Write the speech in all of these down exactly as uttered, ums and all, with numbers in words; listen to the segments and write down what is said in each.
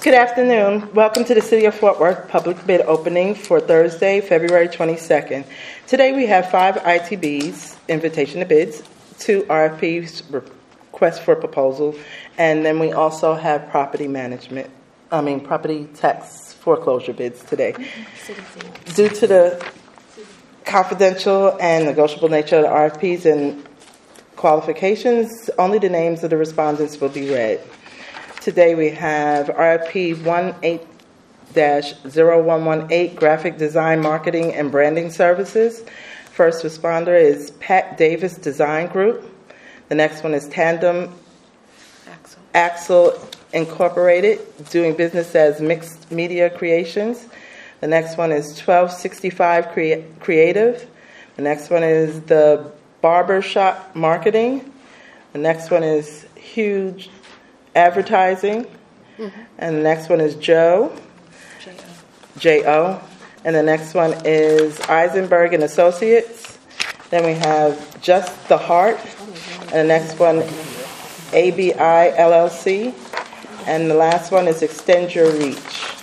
Good afternoon. Welcome to the City of Fort Worth public bid opening for Thursday, February twenty-second. Today we have five I T Bs, invitation to bids, two R F Ps, request for proposal, and then we also have property management, I mean property tax foreclosure bids today. Due to the confidential and negotiable nature of the R F Ps and qualifications, only the names of the respondents will be read. Today we have R F P one eight dash zero one one eight, Graphic Design, Marketing, and Branding Services. First responder is Pat Davis Design Group. The next one is Tandem Axle, Axle Incorporated, doing business as Mixed Media Creations. The next one is twelve sixty-five Crea- Creative. The next one is the Barbershop Marketing. The next one is Huge Advertising, mm-hmm. and the next one is Joe, J O, and the next one is Eisenberg and Associates. Then we have Just the Heart, and the next one A B I L L C, and the last one is Extend Your Reach.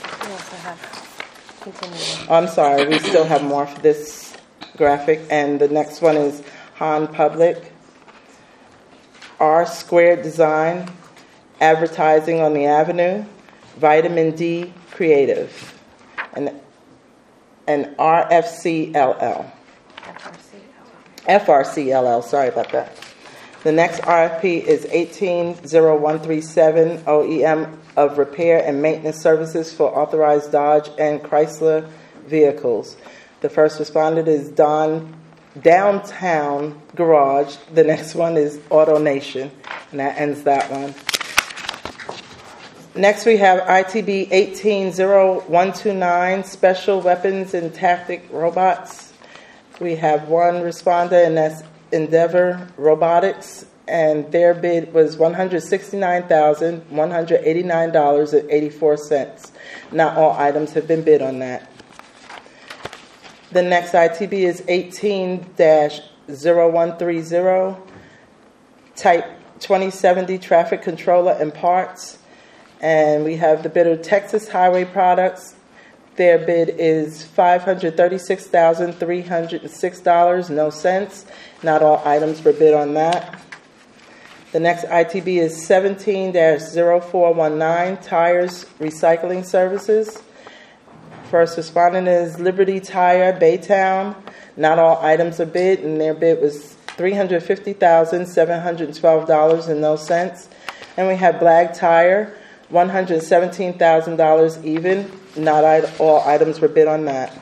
Oh, I'm sorry, we still have more for this graphic, and the next one is Han Public, R Squared Design, Advertising on the Avenue, Vitamin D Creative, and and R F C L L. F R C L L, sorry about that. The next R F P is eighteen oh one thirty-seven O E M of Repair and Maintenance Services for Authorized Dodge and Chrysler Vehicles. The first respondent is Don Downtown Garage. The next one is Auto Nation, and that ends that one. Next we have I T B eighteen oh one twenty-nine, Special Weapons and Tactic Robots. We have one responder, and that's Endeavor Robotics, and their bid was one hundred sixty-nine thousand one hundred eighty-nine dollars and eighty-four cents. Not all items have been bid on that. The next I T B is eighteen oh one thirty, Type twenty seventy Traffic Controller and Parts. And we have the bidder Texas Highway Products. Their bid is five hundred thirty-six thousand three hundred six dollars, no cents. Not all items were bid on that. The next I T B is seventeen oh four nineteen, Tires Recycling Services. First respondent is Liberty Tire, Baytown. Not all items are bid, and their bid was three hundred fifty thousand seven hundred twelve dollars and no cents. And we have Blag Tire, one hundred seventeen thousand dollars even. Not all items were bid on that.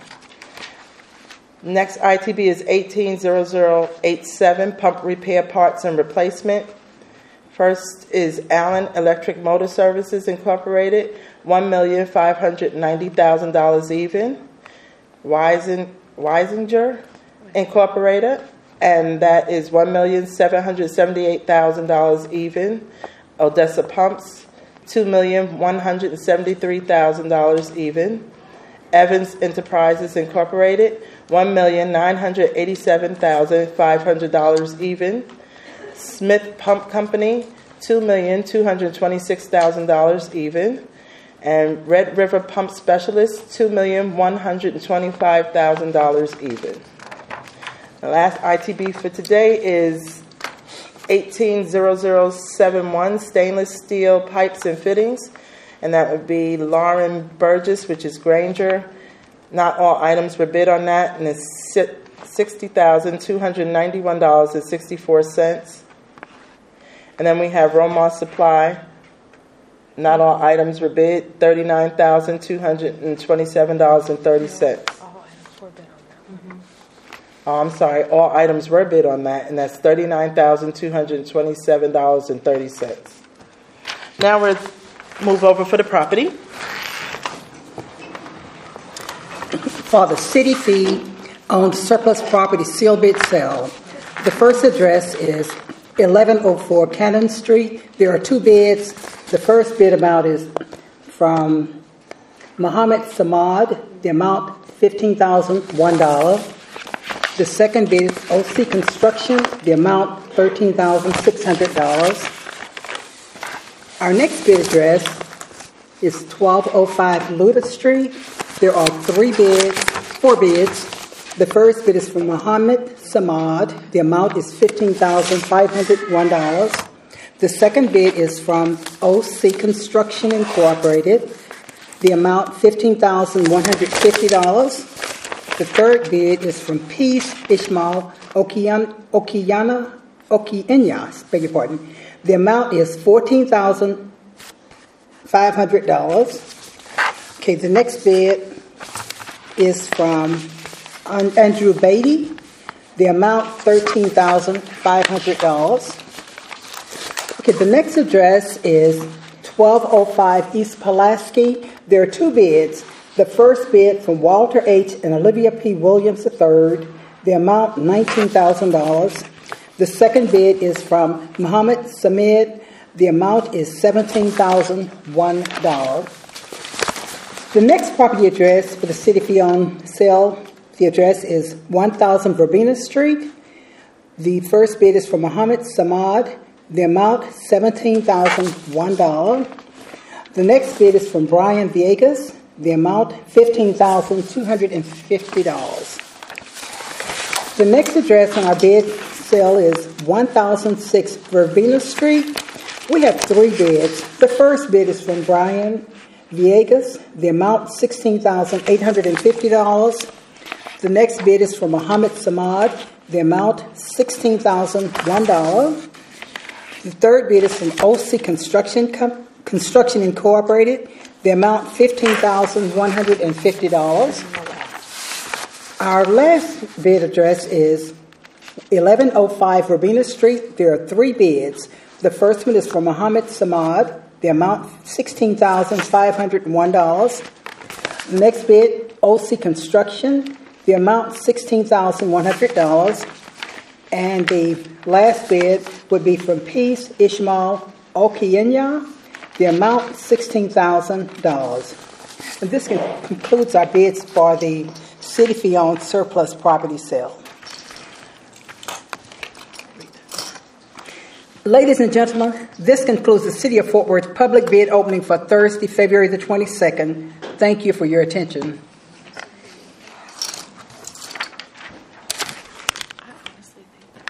Next I T B is eighteen oh oh eighty-seven, Pump Repair Parts and Replacement. First is Allen Electric Motor Services Incorporated, one million five hundred ninety thousand dollars even. Wisen, Weisinger Incorporated, and that is one million seven hundred seventy-eight thousand dollars even. Odessa Pumps, two million one hundred seventy-three thousand dollars even. Evans Enterprises Incorporated, one million nine hundred eighty-seven thousand five hundred dollars even. Smith Pump Company, two million two hundred twenty-six thousand dollars even. And Red River Pump Specialists, two million one hundred twenty-five thousand dollars even. The last I T B for today is eighteen oh oh seventy-one, Stainless Steel Pipes and Fittings, and that would be Lauren Burgess, which is Granger. Not all items were bid on that, and it's sixty thousand two hundred ninety-one dollars and sixty-four cents. And then we have Romar Supply. Not all items were bid, thirty-nine thousand two hundred twenty-seven dollars and thirty cents. All items were bid on that. Mm-hmm. Oh, I'm sorry, all items were bid on that, and that's thirty-nine thousand two hundred twenty-seven dollars and thirty cents. Now we'll move over for the property. For the city fee on surplus property seal bid sale, the first address is eleven oh four Cannon Street. There are two bids. The first bid amount is from Muhammad Samad, the amount fifteen thousand one dollars. The second bid is O C Construction, the amount thirteen thousand six hundred dollars. Our next bid address is twelve oh five Luther Street. There are three bids, four bids. The first bid is from Muhammad Samad. The amount is fifteen thousand five hundred one dollars. The second bid is from O C Construction Incorporated. The amount fifteen thousand one hundred fifty dollars. The third bid is from Peace Ishmael Okiana, Okiana, Okienya, beg your pardon. The amount is fourteen thousand five hundred dollars. Okay, the next bid is from Andrew Beatty. The amount thirteen thousand five hundred dollars. Okay, the next address is twelve oh five East Pulaski. There are two bids. The first bid from Walter H. and Olivia P. Williams the third. The amount nineteen thousand dollars. The second bid is from Muhammad Samid. The amount is seventeen thousand one dollars. The next property address for the city fee on sale, the address is one thousand Verbena Street. The first bid is from Muhammad Samad. The amount seventeen thousand one dollars. The next bid is from Brian Viegas. The amount fifteen thousand two hundred fifty dollars. The next address on our bid sale is one thousand six Verbena Street. We have three bids. The first bid is from Brian Viegas. The amount sixteen thousand eight hundred fifty dollars. The next bid is from Muhammad Samad. The amount sixteen thousand one dollars. The third bid is from O C Construction Com- Construction Incorporated. The amount fifteen thousand one hundred fifty dollars. Our last bid address is eleven oh five Verbena Street. There are three bids. The first one is from Muhammad Samad. The amount sixteen thousand five hundred one dollars. The next bid, O C Construction. The amount sixteen thousand one hundred dollars. And the last bid would be from Peace Ishmael Okienya. The amount sixteen thousand dollars. And this concludes our bids for the city fee on surplus property sale. Ladies and gentlemen, this concludes the City of Fort Worth public bid opening for Thursday, February the twenty-second. Thank you for your attention.